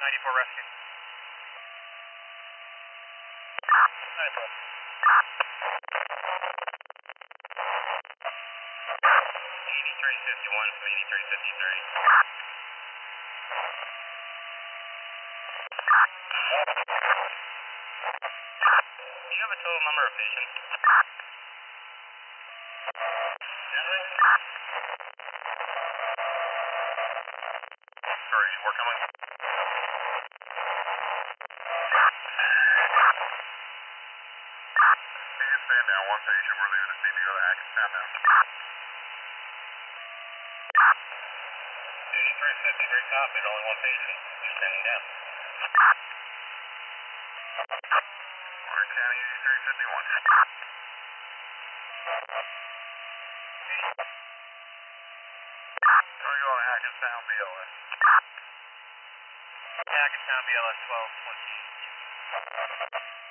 94 rescue. 8351 from 8353. Do you have a total number of patients? Sorry, we're coming. Stand down, one patient. We're leaving the CBO to Hackett. Stand down. 8353 copied, only one patient. You're standing down. Orange County 8351. We're going to Hackettstown BLS. Hackettstown BLS 1228.